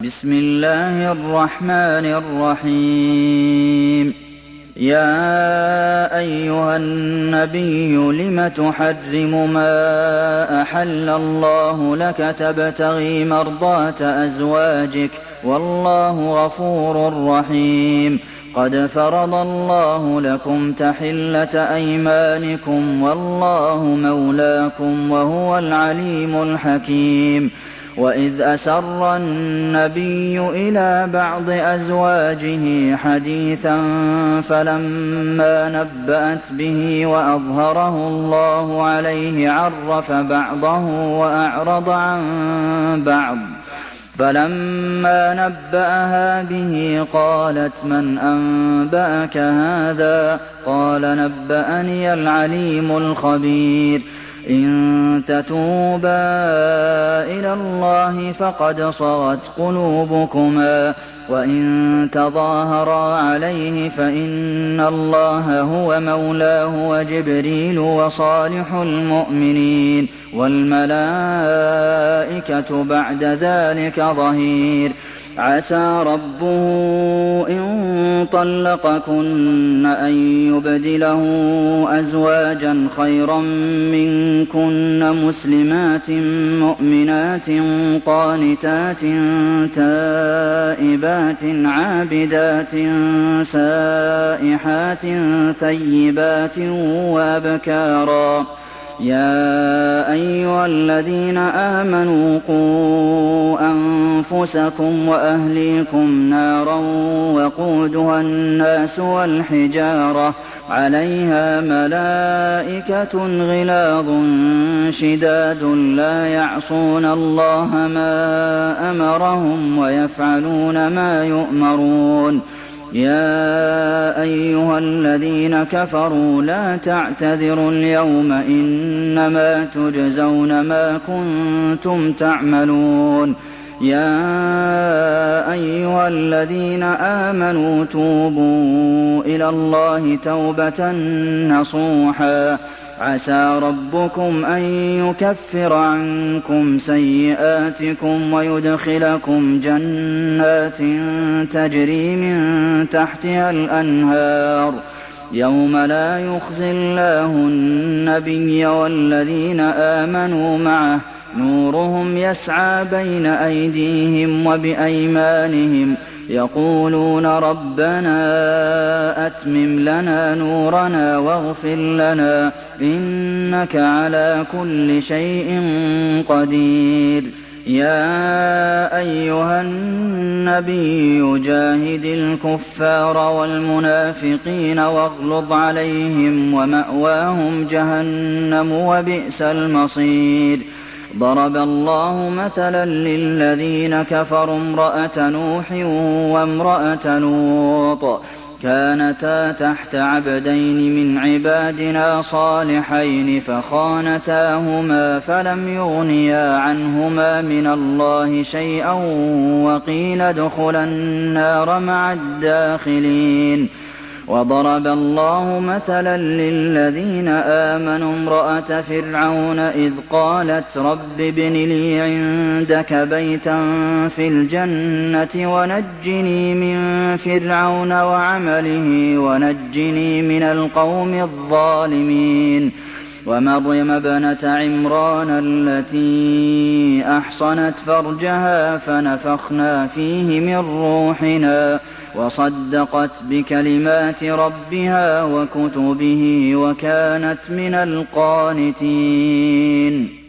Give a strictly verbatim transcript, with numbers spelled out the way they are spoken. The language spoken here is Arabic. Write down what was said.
بسم الله الرحمن الرحيم. يا أيها النبي لم تحرم ما أحل الله لك تبتغي مرضات أزواجك والله غفور رحيم. قد فرض الله لكم تحلة أيمانكم والله مولاكم وهو العليم الحكيم. وإذ أسر النبي إلى بعض أزواجه حديثا فلما نبأت به وأظهره الله عليه عرف بعضه وأعرض عن بعض. فلما نبأها به قالت من أنبأك هذا؟ قال نبأني العليم الخبير. إن تتوبا إلى الله فقد صغت قلوبكما وإن تظاهرا عليه فإن الله هو مولاه وجبريل وصالح المؤمنين والملائكة بعد ذلك ظهير. عسى ربه إن طلقكن أن يبدله أزواجا خيرا منكن مسلمات مؤمنات قانتات تائبات عابدات سائحات ثيبات وأبكارا. يا أيها الذين آمنوا قوا أنفسكم وأهليكم نارا وقودها الناس والحجارة عليها ملائكة غلاظ شداد لا يعصون الله ما أمرهم ويفعلون ما يؤمرون. يا أيها الذين كفروا لا تعتذروا اليوم إنما تجزون ما كنتم تعملون. يا أيها الذين آمنوا توبوا إلى الله توبة نصوحا عسى ربكم أن يكفر عنكم سيئاتكم ويدخلكم جنات تجري من تحتها الأنهار يوم لا يخزي الله النبي والذين آمنوا معه نورهم يسعى بين أيديهم وبأيمانهم يقولون ربنا أتمم لنا نورنا واغفر لنا إنك على كل شيء قدير. يا أيها النبي جاهد الكفار والمنافقين واغلظ عليهم ومأواهم جهنم وبئس المصير. ضرب الله مثلا للذين كفروا امرأة نوح وامرأة لوط كانتا تحت عبدين من عبادنا صالحين فخانتاهما فلم يغنيا عنهما من الله شيئا وقيل ادخلا النار مع الداخلين. وضرب الله مثلا للذين آمنوا امرأة فرعون إذ قالت رب ابن لي عندك بيتا في الجنة ونجني من فرعون وعمله ونجني من القوم الظالمين. ومريم ابنة عمران التي أحصنت فرجها فنفخنا فيه من روحنا وصدقت بكلمات ربها وكتبه وكانت من القانتين.